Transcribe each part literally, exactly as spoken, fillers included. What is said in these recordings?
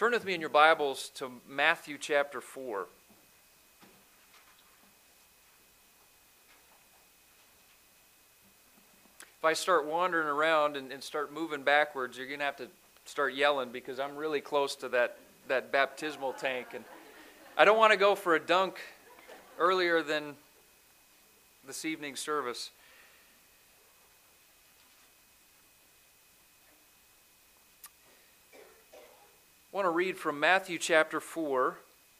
Turn with me in your Bibles to Matthew chapter four. If I start wandering around and, and start moving backwards, you're going to have to start yelling because I'm really close to that, that baptismal tank. And I don't want to go for a dunk earlier than this evening's service. I want to read from Matthew chapter four,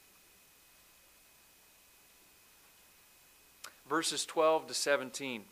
verses twelve to seventeen.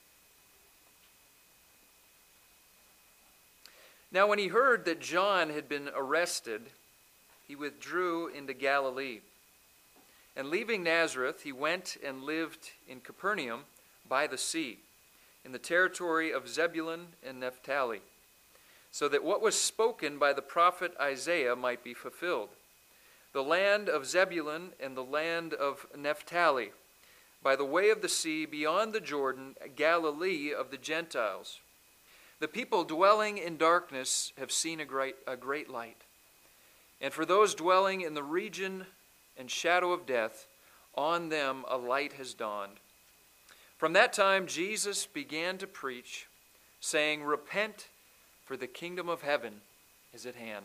Now when he heard that John had been arrested, he withdrew into Galilee. And leaving Nazareth, he went and lived in Capernaum by the sea, in the territory of Zebulun and Naphtali, so that what was spoken by the prophet Isaiah might be fulfilled. The land of Zebulun and the land of Naphtali, by the way of the sea beyond the Jordan, Galilee of the Gentiles. The people dwelling in darkness have seen a great, a great light. And for those dwelling in the region and shadow of death, on them a light has dawned. From that time Jesus began to preach, saying, "Repent, for the kingdom of heaven is at hand."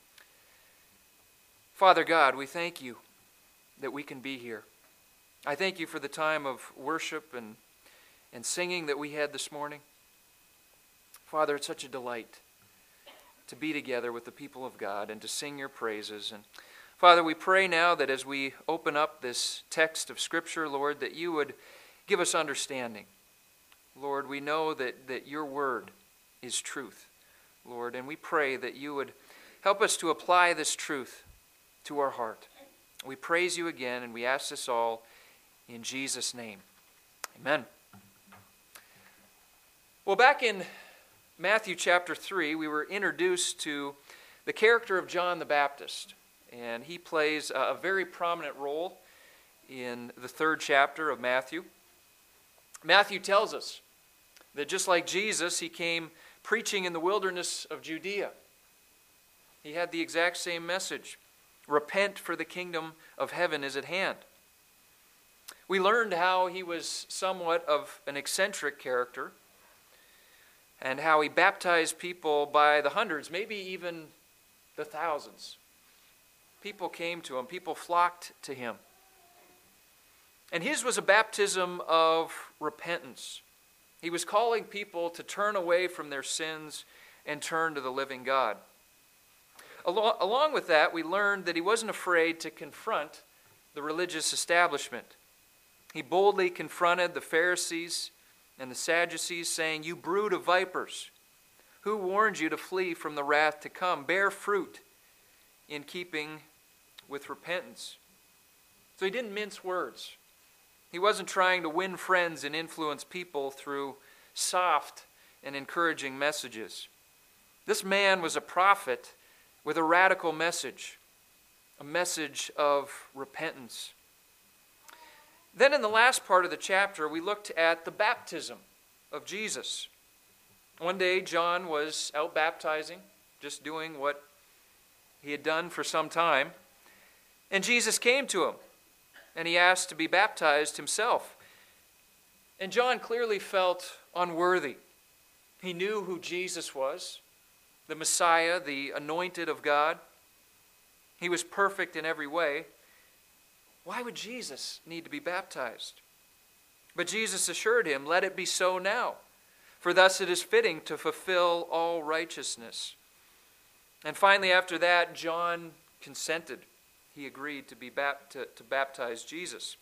Father God, we thank you that we can be here. I thank you for the time of worship and, and singing that we had this morning. Father, it's such a delight to be together with the people of God and to sing your praises. And Father, we pray now that as we open up this text of Scripture, Lord, that you would give us understanding. Lord, we know that, that your word is truth, Lord, and we pray that you would help us to apply this truth to our heart. We praise you again, and we ask this all in Jesus' name. Amen. Well, back in Matthew chapter three, we were introduced to the character of John the Baptist, and he plays a very prominent role in the third chapter of Matthew. Matthew tells us that just like Jesus, he came preaching in the wilderness of Judea. He had the exact same message. Repent, for the kingdom of heaven is at hand. We learned how he was somewhat of an eccentric character and how he baptized people by the hundreds, maybe even the thousands. People came to him. People flocked to him. And his was a baptism of repentance. He was calling people to turn away from their sins and turn to the living God. Along, along with that, we learned that he wasn't afraid to confront the religious establishment. He boldly confronted the Pharisees and the Sadducees, saying, "You brood of vipers, who warned you to flee from the wrath to come? Bear fruit in keeping with repentance." So he didn't mince words. He wasn't trying to win friends and influence people through soft and encouraging messages. This man was a prophet with a radical message, a message of repentance. Then in the last part of the chapter, we looked at the baptism of Jesus. One day, John was out baptizing, just doing what he had done for some time, and Jesus came to him. And he asked to be baptized himself. And John clearly felt unworthy. He knew who Jesus was, the Messiah, the anointed of God. He was perfect in every way. Why would Jesus need to be baptized? But Jesus assured him, "Let it be so now, for thus it is fitting to fulfill all righteousness." And finally, after that, John consented. He agreed to be bapt- to, to baptize Jesus.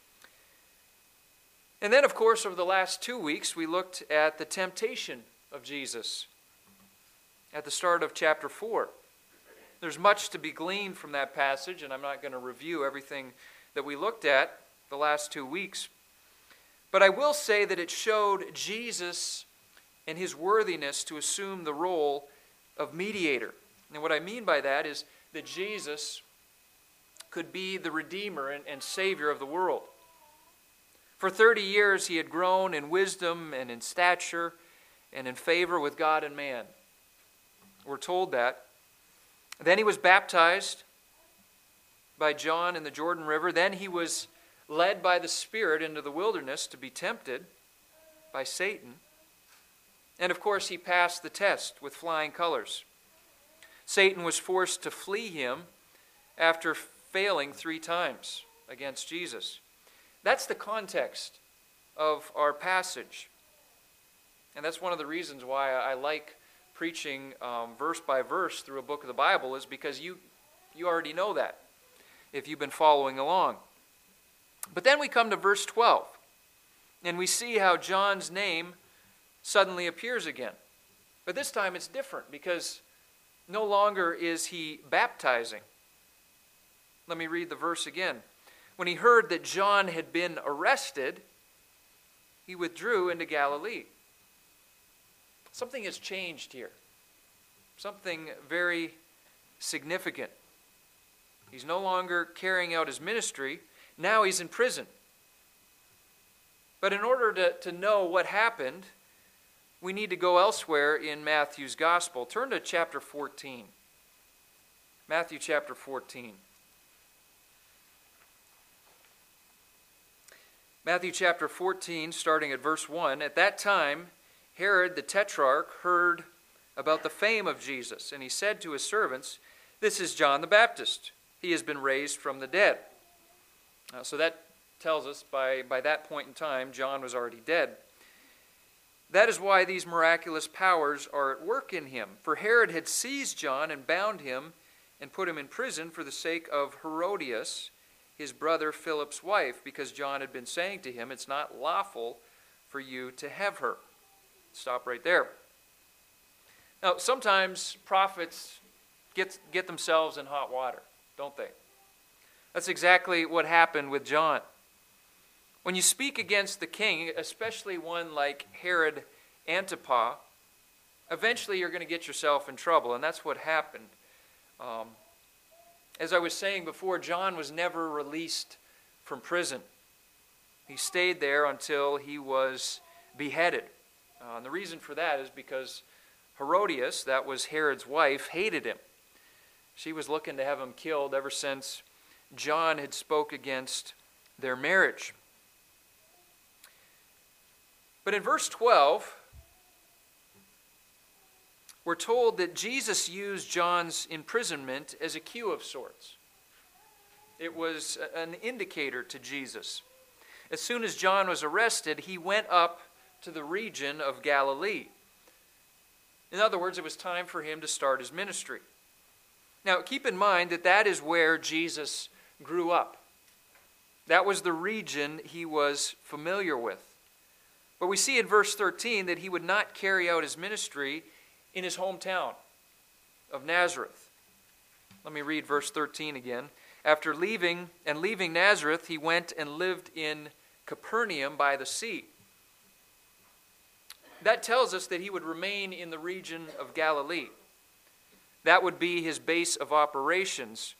And then, of course, over the last two weeks, we looked at the temptation of Jesus at the start of chapter four. There's much to be gleaned from that passage, and I'm not going to review everything that we looked at the last two weeks. But I will say that it showed Jesus and his worthiness to assume the role of mediator. And what I mean by that is that Jesus could be the Redeemer and, and Savior of the world. For thirty years he had grown in wisdom and in stature and in favor with God and man. We're told that. Then he was baptized by John in the Jordan River. Then he was led by the Spirit into the wilderness to be tempted by Satan. And of course, he passed the test with flying colors. Satan was forced to flee him after failing three times against Jesus. That's the context of our passage. And that's one of the reasons why I like preaching um, verse by verse through a book of the Bible, is because you, you already know that if you've been following along. But then we come to verse twelve, and we see how John's name suddenly appears again. But this time it's different, because no longer is he baptizing. Let me read the verse again. When he heard that John had been arrested, he withdrew into Galilee. Something has changed here. Something very significant. He's no longer carrying out his ministry. Now he's in prison. But in order to, to know what happened, we need to go elsewhere in Matthew's Gospel. Turn to chapter fourteen. Matthew chapter fourteen. Matthew chapter fourteen, starting at verse one. At that time, Herod the Tetrarch heard about the fame of Jesus, and he said to his servants, "This is John the Baptist. He has been raised from the dead." Uh, so that tells us by, by that point in time, John was already dead. That is why these miraculous powers are at work in him. For Herod had seized John and bound him and put him in prison for the sake of Herodias, his brother Philip's wife, because John had been saying to him, "It's not lawful for you to have her." Stop right there. Now, sometimes prophets get, get themselves in hot water, don't they? That's exactly what happened with John. When you speak against the king, especially one like Herod Antipas, eventually you're going to get yourself in trouble, and that's what happened. Um, as I was saying before, John was never released from prison. He stayed there until he was beheaded. Uh, and the reason for that is because Herodias, that was Herod's wife, hated him. She was looking to have him killed ever since John had spoke against their marriage. But in verse twelve, we're told that Jesus used John's imprisonment as a cue of sorts. It was an indicator to Jesus. As soon as John was arrested, he went up to the region of Galilee. In other words, it was time for him to start his ministry. Now, keep in mind that that is where Jesus grew up. That was the region he was familiar with. But we see in verse thirteen that he would not carry out his ministry in his hometown of Nazareth. Let me read verse thirteen again. After leaving and leaving Nazareth, he went and lived in Capernaum by the sea. That tells us that he would remain in the region of Galilee. That would be his base of operations.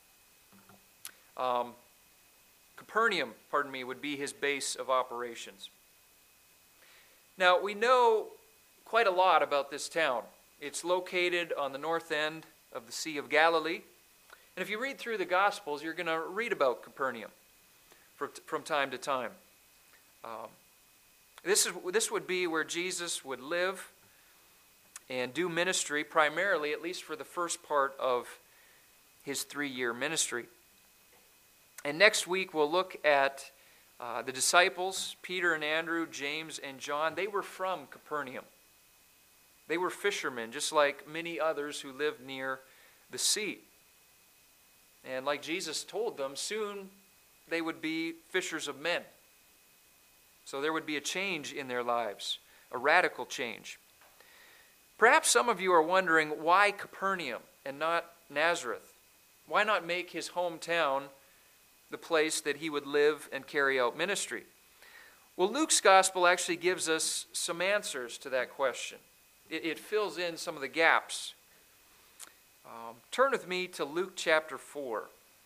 Um, Capernaum, pardon me, would be his base of operations. Now, we know quite a lot about this town. It's located on the north end of the Sea of Galilee. And if you read through the Gospels, you're going to read about Capernaum for, from time to time. Um, this is this would be where Jesus would live and do ministry, primarily, at least for the first part of his three-year ministry. And next week we'll look at uh, the disciples, Peter and Andrew, James and John. They were from Capernaum. They were fishermen, just like many others who lived near the sea. And like Jesus told them, soon they would be fishers of men. So there would be a change in their lives, a radical change. Perhaps some of you are wondering, why Capernaum and not Nazareth? Why not make his hometown the place that he would live and carry out ministry? Well, Luke's gospel actually gives us some answers to that question. It, it fills in some of the gaps. Um, turn with me to Luke chapter four.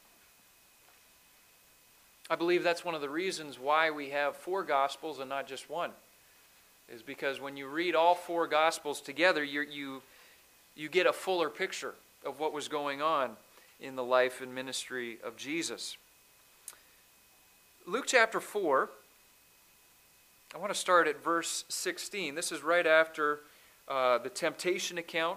I believe that's one of the reasons why we have four gospels and not just one. Is because when you read all four gospels together, you you you get a fuller picture of what was going on in the life and ministry of Jesus. Luke chapter four, I want to start at verse sixteen. This is right after uh, the temptation account,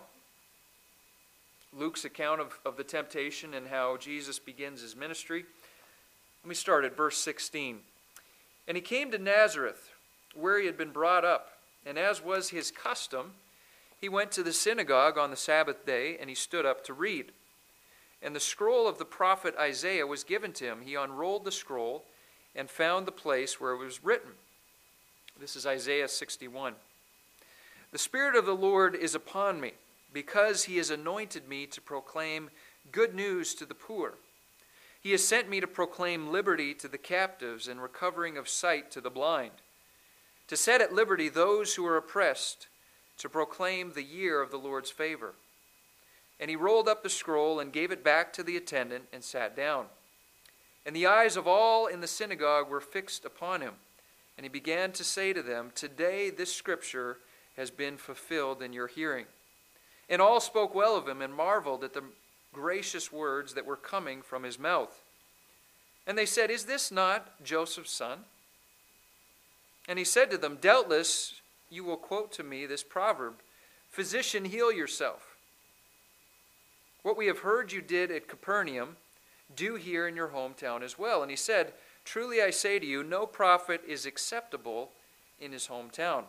Luke's account of, of the temptation and how Jesus begins his ministry. Let me start at verse sixteen. And he came to Nazareth, where he had been brought up, and as was his custom, he went to the synagogue on the Sabbath day, and he stood up to read. And the scroll of the prophet Isaiah was given to him. He unrolled the scroll and found the place where it was written. This is Isaiah sixty-one. The Spirit of the Lord is upon me, because he has anointed me to proclaim good news to the poor. He has sent me to proclaim liberty to the captives and recovering of sight to the blind, to set at liberty those who are oppressed, to proclaim the year of the Lord's favor. And he rolled up the scroll and gave it back to the attendant and sat down. And the eyes of all in the synagogue were fixed upon him. And he began to say to them, Today this scripture has been fulfilled in your hearing. And all spoke well of him and marveled at the gracious words that were coming from his mouth. And they said, Is this not Joseph's son? And he said to them, Doubtless you will quote to me this proverb, Physician, heal yourself. What we have heard you did at Capernaum, do here in your hometown as well. And he said, Truly I say to you, no prophet is acceptable in his hometown.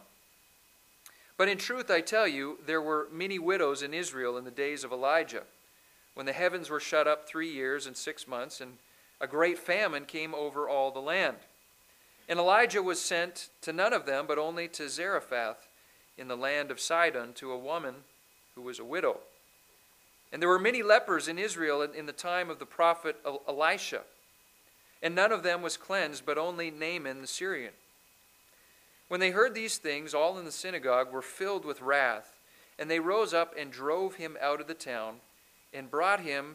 But in truth I tell you, there were many widows in Israel in the days of Elijah, when the heavens were shut up three years and six months, and a great famine came over all the land. And Elijah was sent to none of them, but only to Zarephath in the land of Sidon, to a woman who was a widow. And there were many lepers in Israel in the time of the prophet Elisha, and none of them was cleansed, but only Naaman the Syrian. When they heard these things, all in the synagogue were filled with wrath, and they rose up and drove him out of the town, and brought him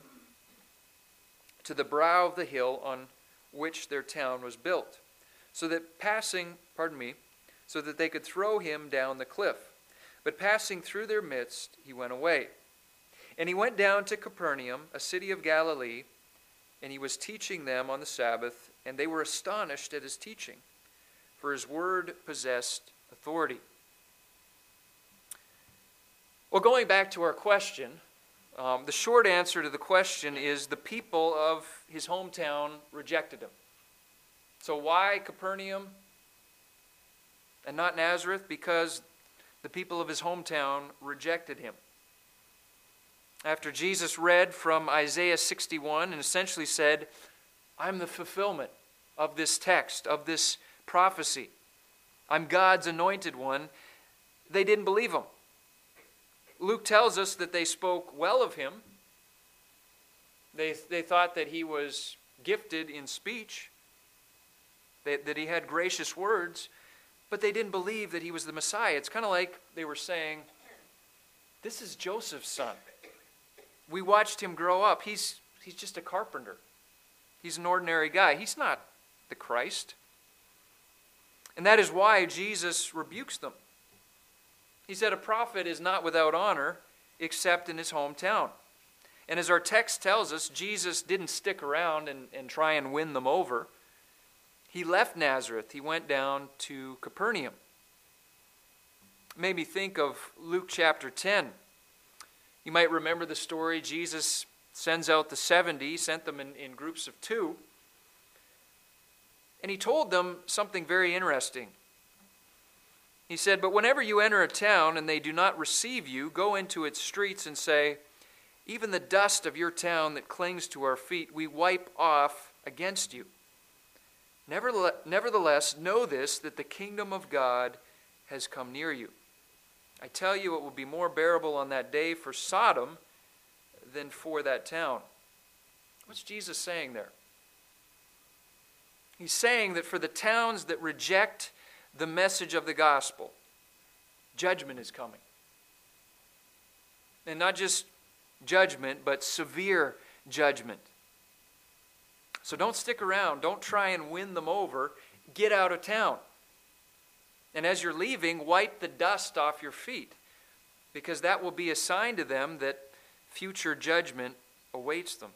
to the brow of the hill on which their town was built, so that passing, pardon me, so that they could throw him down the cliff. But passing through their midst, he went away. And he went down to Capernaum, a city of Galilee, and he was teaching them on the Sabbath, and they were astonished at his teaching, for his word possessed authority. Well, going back to our question, um, the short answer to the question is the people of his hometown rejected him. So why Capernaum and not Nazareth? Because the people of his hometown rejected him. After Jesus read from Isaiah sixty-one and essentially said, I'm the fulfillment of this text, of this prophecy. I'm God's anointed one. They didn't believe him. Luke tells us that they spoke well of him. They, they thought that he was gifted in speech, that, that he had gracious words, but they didn't believe that he was the Messiah. It's kind of like they were saying, this is Joseph's son. We watched him grow up. He's, he's just a carpenter. He's an ordinary guy. He's not the Christ. And that is why Jesus rebukes them. He said a prophet is not without honor except in his hometown. And as our text tells us, Jesus didn't stick around and, and try and win them over. He left Nazareth. He went down to Capernaum. It made me think of Luke chapter ten. You might remember the story. Jesus sends out the seventy, sent them in, in groups of two. And he told them something very interesting. He said, but whenever you enter a town and they do not receive you, go into its streets and say, even the dust of your town that clings to our feet, we wipe off against you. Nevertheless, know this, that the kingdom of God has come near you. I tell you, it will be more bearable on that day for Sodom than for that town. What's Jesus saying there? He's saying that for the towns that reject the message of the gospel, judgment is coming. And not just judgment, but severe judgment. So don't stick around. Don't try and win them over. Get out of town. And as you're leaving, wipe the dust off your feet, because that will be a sign to them that future judgment awaits them.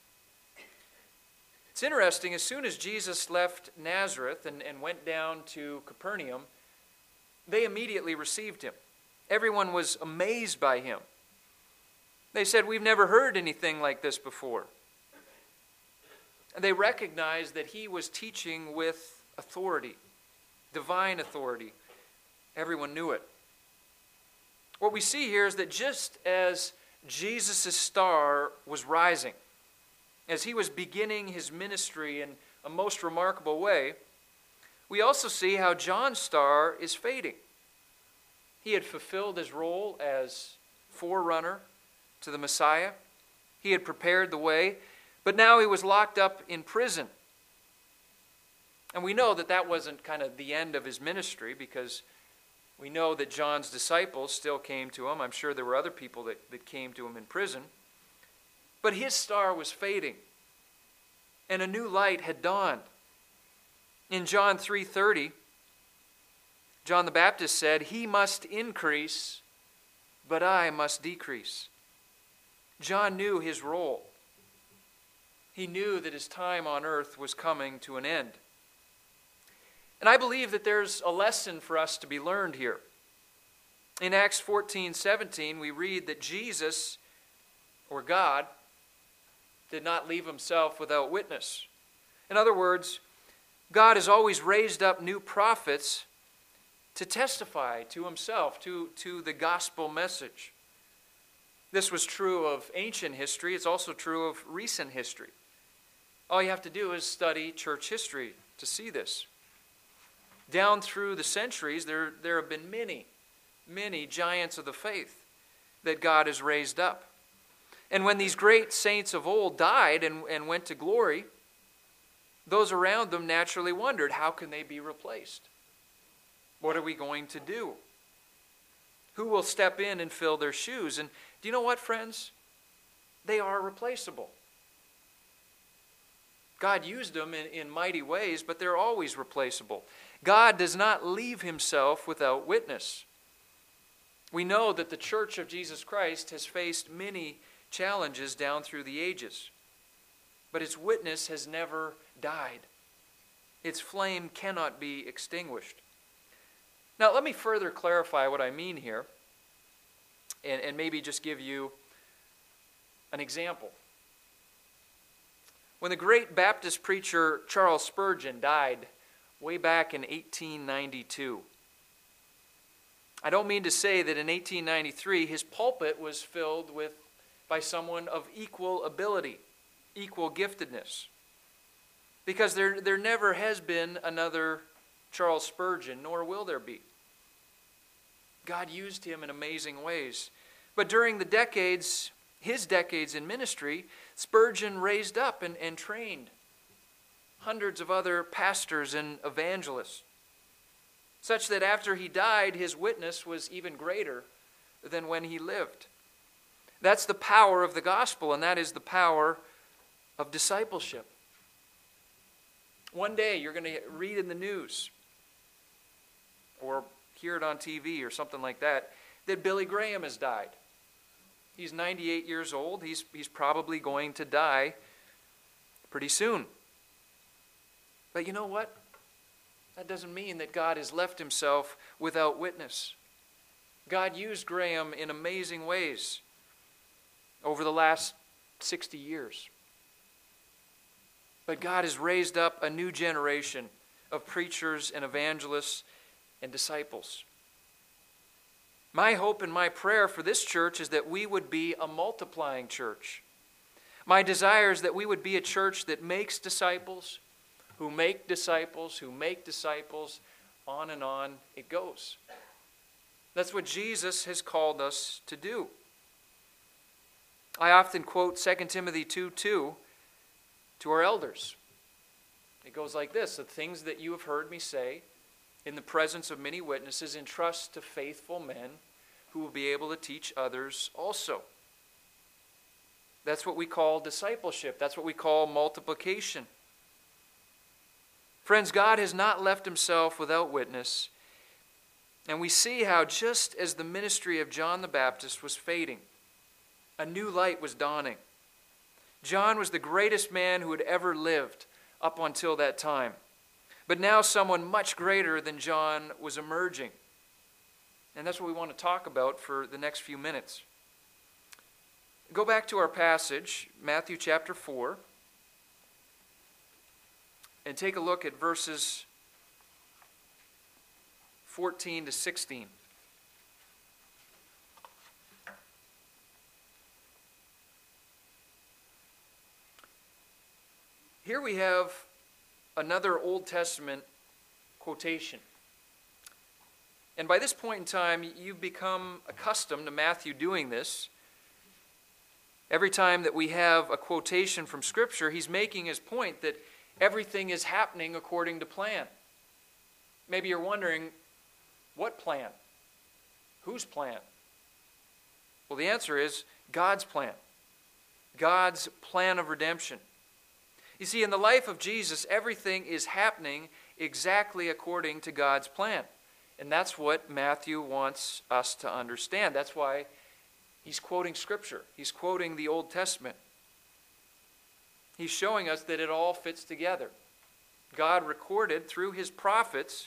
It's interesting, as soon as Jesus left Nazareth and, and went down to Capernaum, they immediately received him. Everyone was amazed by him. They said, "We've never heard anything like this before." And they recognized that he was teaching with authority, divine authority. Everyone knew it. What we see here is that just as Jesus' star was rising, as he was beginning his ministry in a most remarkable way, we also see how John's star is fading. He had fulfilled his role as forerunner to the Messiah. He had prepared the way, but now he was locked up in prison. And we know that that wasn't kind of the end of his ministry, because we know that John's disciples still came to him. I'm sure there were other people that, that came to him in prison. But his star was fading, and a new light had dawned. In John three thirty, John the Baptist said, "He must increase, but I must decrease." John knew his role. He knew that his time on earth was coming to an end. And I believe that there's a lesson for us to be learned here. In Acts fourteen seventeen, we read that Jesus, or God, did not leave himself without witness. In other words, God has always raised up new prophets to testify to himself, to, to the gospel message. This was true of ancient history. It's also true of recent history. All you have to do is study church history to see this. Down through the centuries, there, there have been many, many giants of the faith that God has raised up. And when these great saints of old died and, and went to glory, those around them naturally wondered, how can they be replaced? What are we going to do? Who will step in and fill their shoes? And do you know what, friends? They are replaceable. God used them in, in mighty ways, but they're always replaceable. God does not leave himself without witness. We know that the Church of Jesus Christ has faced many challenges down through the ages, but its witness has never died. Its flame cannot be extinguished. Now, let me further clarify what I mean here, and, and maybe just give you an example. When the great Baptist preacher Charles Spurgeon died way back in eighteen ninety-two, I don't mean to say that in eighteen ninety-three his pulpit was filled with by someone of equal ability, equal giftedness. Because there, there never has been another Charles Spurgeon, nor will there be. God used him in amazing ways. But during the decades, his decades in ministry, Spurgeon raised up and, and trained hundreds of other pastors and evangelists, such that after he died, his witness was even greater than when he lived. That's the power of the gospel, and that is the power of discipleship. One day you're going to read in the news or hear it on T V or something like that, that Billy Graham has died. He's ninety-eight years old. He's, he's probably going to die pretty soon. But you know what? That doesn't mean that God has left himself without witness. God used Graham in amazing ways over the last sixty years. But God has raised up a new generation of preachers and evangelists and disciples. My hope and my prayer for this church is that we would be a multiplying church. My desire is that we would be a church that makes disciples, who make disciples, who make disciples, on and on it goes. That's what Jesus has called us to do. I often quote Second Timothy two two to our elders. It goes like this: the things that you have heard me say in the presence of many witnesses, entrust to faithful men who will be able to teach others also. That's what we call discipleship. That's what we call multiplication. Friends, God has not left himself without witness. And we see how just as the ministry of John the Baptist was fading, A new light was dawning. John was the greatest man who had ever lived up until that time. But now someone much greater than John was emerging. And that's what we want to talk about for the next few minutes. Go back to our passage, Matthew chapter four, and take a look at verses fourteen to sixteen. Here we have another Old Testament quotation. And by this point in time, you've become accustomed to Matthew doing this. Every time that we have a quotation from Scripture, he's making his point that everything is happening according to plan. Maybe you're wondering, what plan? Whose plan? Well, the answer is God's plan. God's plan of redemption. You see, in the life of Jesus, everything is happening exactly according to God's plan. And that's what Matthew wants us to understand. That's why he's quoting Scripture. He's quoting the Old Testament. He's showing us that it all fits together. God recorded through his prophets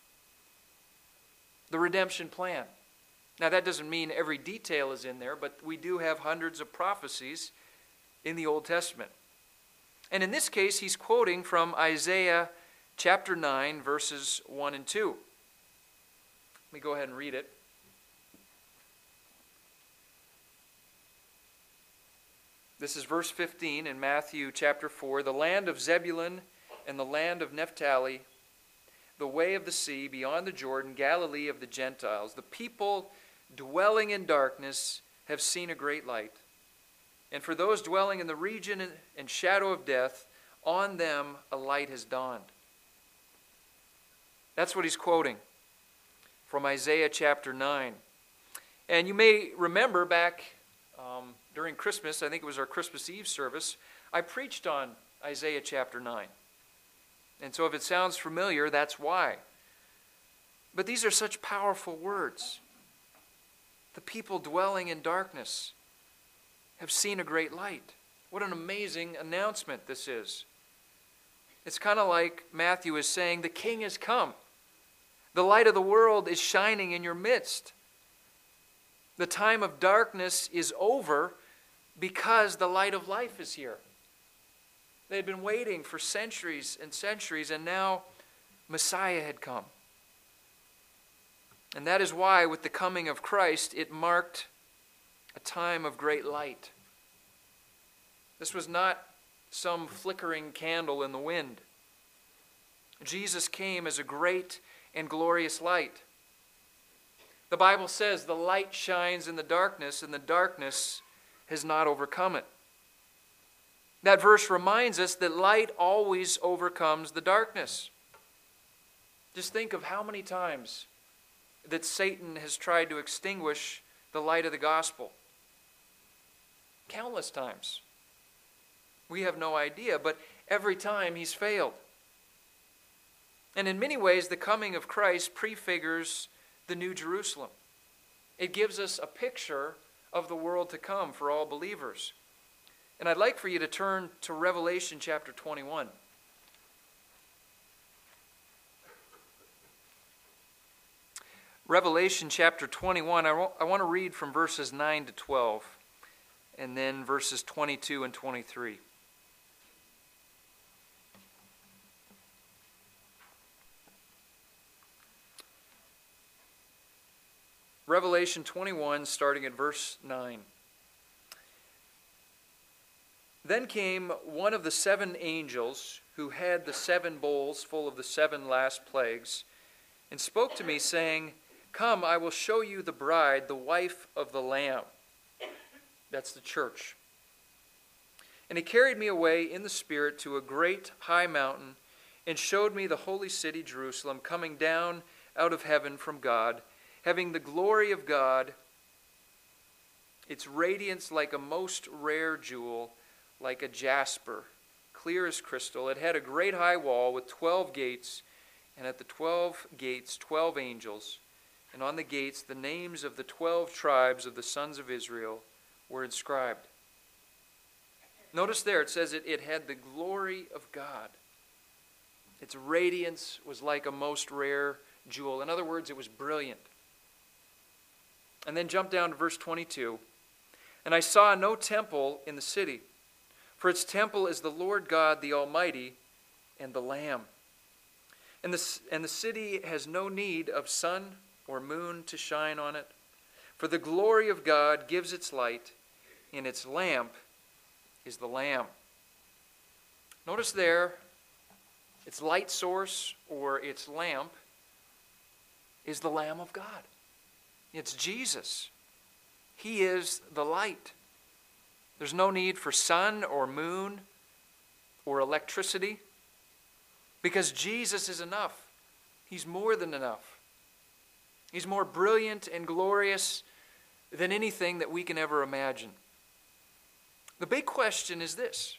the redemption plan. Now, that doesn't mean every detail is in there, but we do have hundreds of prophecies in the Old Testament. And in this case, he's quoting from Isaiah chapter nine, verses one and two. Let me go ahead and read it. This is verse fifteen in Matthew chapter four. The land of Zebulun and the land of Naphtali, the way of the sea beyond the Jordan, Galilee of the Gentiles. The people dwelling in darkness have seen a great light. And for those dwelling in the region and shadow of death, on them a light has dawned. That's what he's quoting from Isaiah chapter nine. And you may remember back um, during Christmas, I think it was our Christmas Eve service, I preached on Isaiah chapter nine. And so if it sounds familiar, that's why. But these are such powerful words. The people dwelling in darkness have seen a great light. What an amazing announcement this is. It's kind of like Matthew is saying, the King has come. The light of the world is shining in your midst. The time of darkness is over because the light of life is here. They had been waiting for centuries and centuries, and now Messiah had come. And that is why, with the coming of Christ, it marked a time of great light. This was not some flickering candle in the wind. Jesus came as a great and glorious light. The Bible says the light shines in the darkness, and the darkness has not overcome it. That verse reminds us that light always overcomes the darkness. Just think of how many times that Satan has tried to extinguish the light of the gospel. Countless times. We have no idea, but every time he's failed. And in many ways, the coming of Christ prefigures the New Jerusalem. It gives us a picture of the world to come for all believers. And I'd like for you to turn to Revelation chapter twenty-one. Revelation chapter twenty-one, I want to read from verses nine to twelve, and then verses twenty-two and twenty-three. Revelation twenty-one, starting at verse nine. Then came one of the seven angels who had the seven bowls full of the seven last plagues, and spoke to me, saying, "Come, I will show you the bride, the wife of the Lamb." That's the church. And he carried me away in the Spirit to a great high mountain, and showed me the holy city Jerusalem, coming down out of heaven from God, having the glory of God, its radiance like a most rare jewel, like a jasper, clear as crystal. It had a great high wall with twelve gates, and at the twelve gates twelve angels, and on the gates the names of the twelve tribes of the sons of Israel. were inscribed. Notice there it says it, it had the glory of God. Its radiance was like a most rare jewel. In other words, it was brilliant. And then jump down to verse twenty-two. And I saw no temple in the city, for its temple is the Lord God, the Almighty, and the Lamb. And the, and the city has no need of sun or moon to shine on it, for the glory of God gives its light, and its lamp is the Lamb. Notice there, its light source or its lamp is the Lamb of God. It's Jesus. He is the light. There's no need for sun or moon or electricity because Jesus is enough. He's more than enough. He's more brilliant and glorious than anything that we can ever imagine. The big question is this: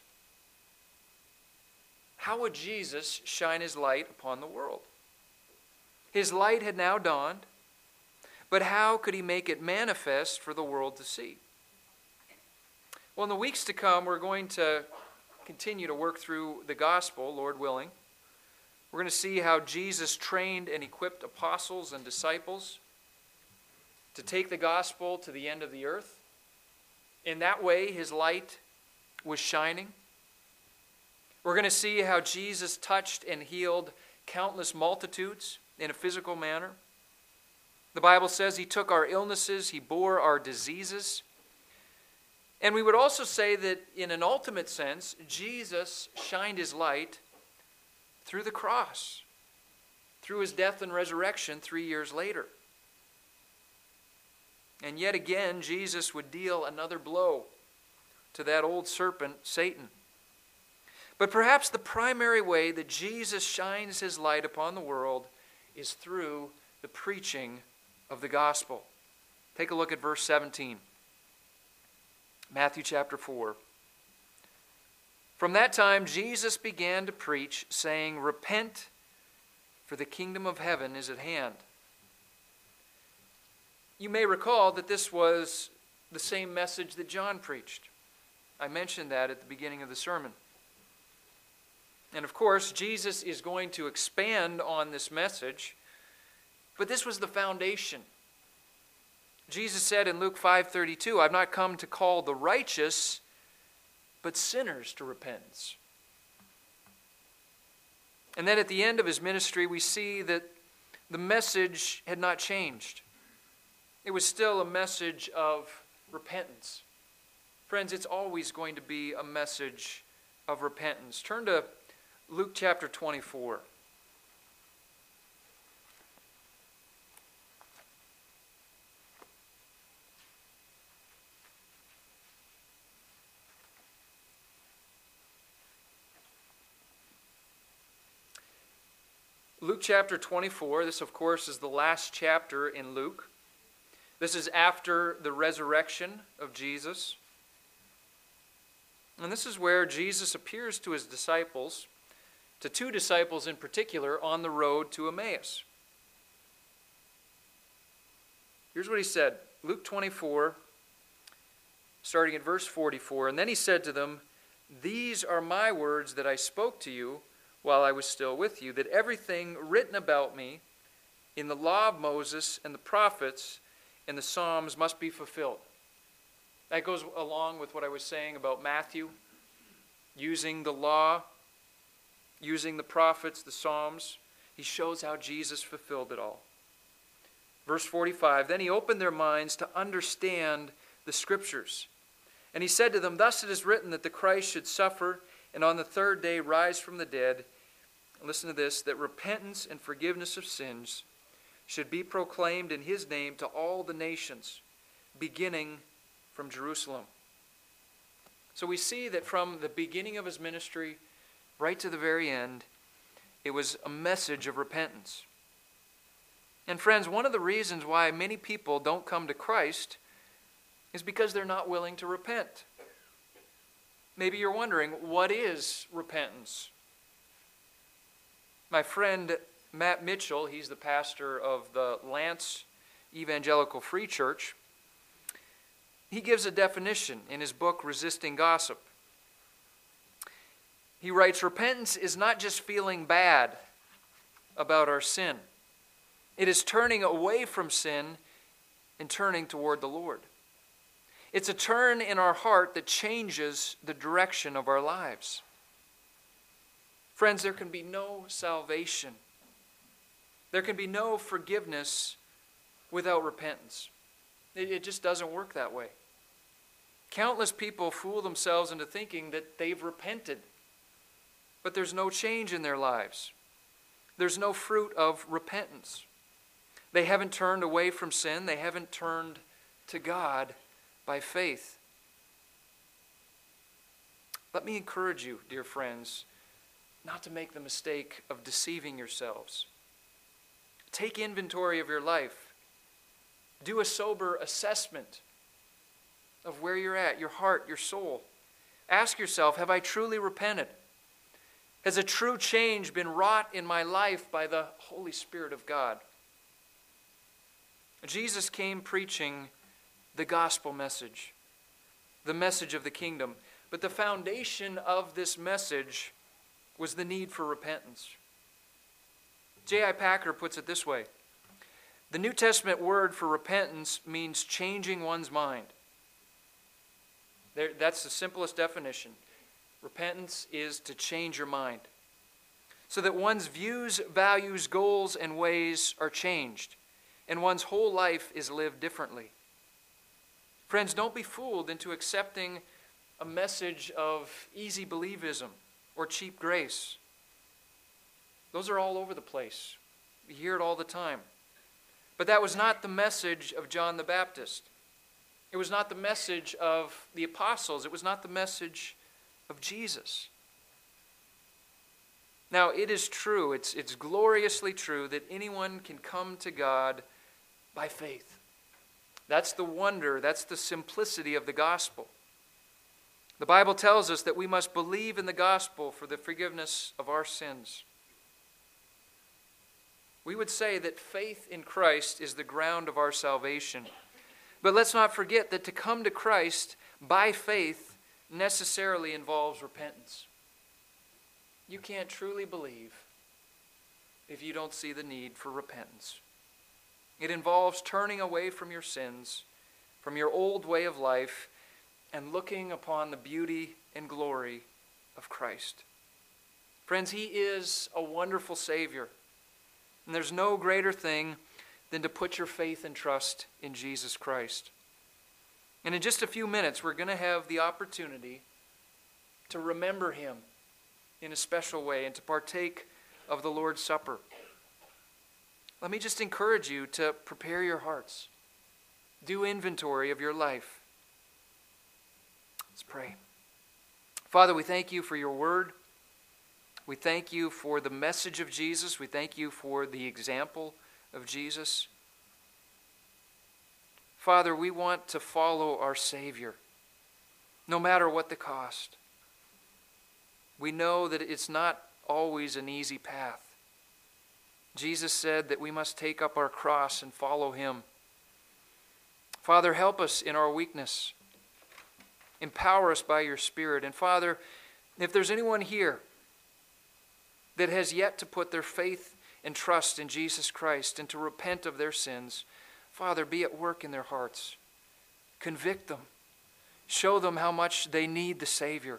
how would Jesus shine his light upon the world? His light had now dawned, but how could he make it manifest for the world to see? Well, in the weeks to come, we're going to continue to work through the gospel, Lord willing. We're going to see how Jesus trained and equipped apostles and disciples to take the gospel to the end of the earth. In that way, his light was shining. We're going to see how Jesus touched and healed countless multitudes in a physical manner. The Bible says he took our illnesses, he bore our diseases. And we would also say that in an ultimate sense, Jesus shined his light through the cross, through his death and resurrection three years later. And yet again, Jesus would deal another blow to that old serpent, Satan. But perhaps the primary way that Jesus shines his light upon the world is through the preaching of the gospel. Take a look at verse seventeen. Matthew chapter four. From that time Jesus began to preach, saying, "Repent, for the kingdom of heaven is at hand." You may recall that this was the same message that John preached. I mentioned that at the beginning of the sermon. And of course, Jesus is going to expand on this message, but this was the foundation. Jesus said in Luke five thirty-two, "I've not come to call the righteous, but sinners to repentance." And then at the end of his ministry, we see that the message had not changed. It was still a message of repentance. Friends, it's always going to be a message of repentance. Turn to Luke chapter twenty-four. Luke chapter twenty-four, this of course is the last chapter in Luke. This is after the resurrection of Jesus. And this is where Jesus appears to his disciples, to two disciples in particular, on the road to Emmaus. Here's what he said, Luke twenty-four, starting at verse forty-four. "And then he said to them, 'These are my words that I spoke to you while I was still with you, that everything written about me in the law of Moses and the prophets and the Psalms must be fulfilled.'" That goes along with what I was saying about Matthew, using the law, using the prophets, the Psalms. He shows how Jesus fulfilled it all. Verse forty-five, "Then he opened their minds to understand the Scriptures. And he said to them, 'Thus it is written that the Christ should suffer and on the third day rise from the dead.' Listen to this, 'that repentance and forgiveness of sins should be proclaimed in his name to all the nations, beginning from Jerusalem.'" So we see that from the beginning of his ministry right to the very end, it was a message of repentance. And friends, one of the reasons why many people don't come to Christ is because they're not willing to repent. Maybe you're wondering, what is repentance? My friend Matt Mitchell, he's the pastor of the Lance Evangelical Free Church. He gives a definition in his book, Resisting Gossip. He writes, repentance is not just feeling bad about our sin. It is turning away from sin and turning toward the Lord. It's a turn in our heart that changes the direction of our lives. Friends, there can be no salvation. There can be no forgiveness without repentance. It, it just doesn't work that way. Countless people fool themselves into thinking that they've repented, but there's no change in their lives. There's no fruit of repentance. They haven't turned away from sin. They haven't turned to God by faith. Let me encourage you, dear friends, not to make the mistake of deceiving yourselves. Take inventory of your life. Do a sober assessment of where you're at, your heart, your soul. Ask yourself, have I truly repented? Has a true change been wrought in my life by the Holy Spirit of God? Jesus came preaching the gospel message, the message of the kingdom. But the foundation of this message was the need for repentance. J I Packer puts it this way: the New Testament word for repentance means changing one's mind. There, that's the simplest definition. Repentance is to change your mind so that one's views, values, goals, and ways are changed, and one's whole life is lived differently. Friends, don't be fooled into accepting a message of easy believism or cheap grace. Those are all over the place. We hear it all the time. But that was not the message of John the Baptist. It was not the message of the apostles. It was not the message of Jesus. Now, it is true, it's, it's gloriously true that anyone can come to God by faith. That's the wonder, that's the simplicity of the gospel. The Bible tells us that we must believe in the gospel for the forgiveness of our sins. We would say that faith in Christ is the ground of our salvation. But let's not forget that to come to Christ by faith necessarily involves repentance. You can't truly believe if you don't see the need for repentance. It involves turning away from your sins, from your old way of life, and looking upon the beauty and glory of Christ. Friends, He is a wonderful Savior. And there's no greater thing than to put your faith and trust in Jesus Christ. And in just a few minutes, we're going to have the opportunity to remember Him in a special way and to partake of the Lord's Supper. Let me just encourage you to prepare your hearts. Do inventory of your life. Let's pray. Father, we thank you for your word. We thank you for the message of Jesus. We thank you for the example of Jesus. Father, we want to follow our Savior, no matter what the cost. We know that it's not always an easy path. Jesus said that we must take up our cross and follow Him. Father, help us in our weakness. Empower us by your Spirit. And Father, if there's anyone here that has yet to put their faith and trust in Jesus Christ and to repent of their sins, Father, be at work in their hearts. Convict them. Show them how much they need the Savior.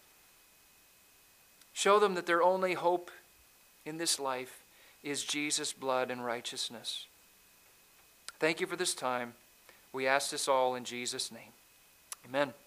Show them that their only hope in this life is Jesus' blood and righteousness. Thank you for this time. We ask this all in Jesus' name. Amen.